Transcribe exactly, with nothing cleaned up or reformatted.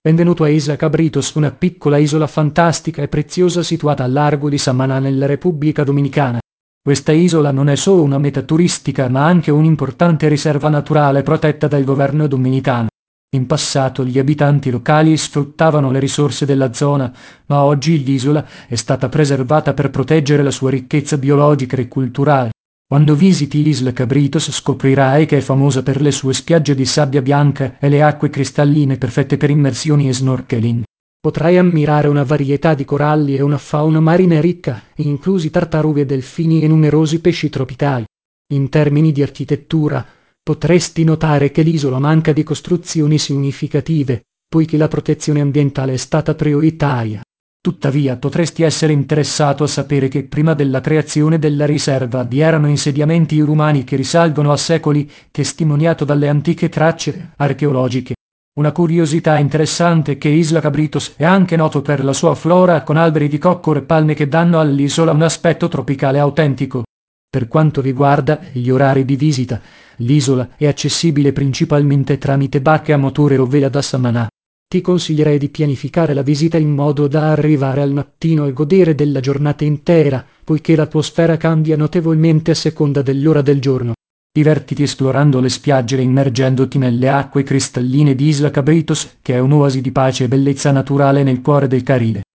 Benvenuto a Isla Cabritos, una piccola isola fantastica e preziosa situata al largo di Samaná nella Repubblica Dominicana. Questa isola non è solo una meta turistica, ma anche un'importante riserva naturale protetta dal governo dominicano. In passato gli abitanti locali sfruttavano le risorse della zona, ma oggi l'isola è stata preservata per proteggere la sua ricchezza biologica e culturale. Quando visiti Isla Cabritos scoprirai che è famosa per le sue spiagge di sabbia bianca e le acque cristalline perfette per immersioni e snorkeling. Potrai ammirare una varietà di coralli e una fauna marina ricca, inclusi tartarughe, delfini e numerosi pesci tropicali. In termini di architettura, potresti notare che l'isola manca di costruzioni significative, poiché la protezione ambientale è stata prioritaria. Tuttavia, potresti essere interessato a sapere che prima della creazione della riserva vi erano insediamenti umani che risalgono a secoli, testimoniato dalle antiche tracce archeologiche. Una curiosità interessante è che Isla Cabritos è anche noto per la sua flora con alberi di coccolo e palme che danno all'isola un aspetto tropicale autentico. Per quanto riguarda gli orari di visita, l'isola è accessibile principalmente tramite barche a motore o vela da Samaná. Ti consiglierei di pianificare la visita in modo da arrivare al mattino e godere della giornata intera, poiché l'atmosfera cambia notevolmente a seconda dell'ora del giorno. Divertiti esplorando le spiagge e immergendoti nelle acque cristalline di Isla Cabritos, che è un'oasi di pace e bellezza naturale nel cuore del Caribe.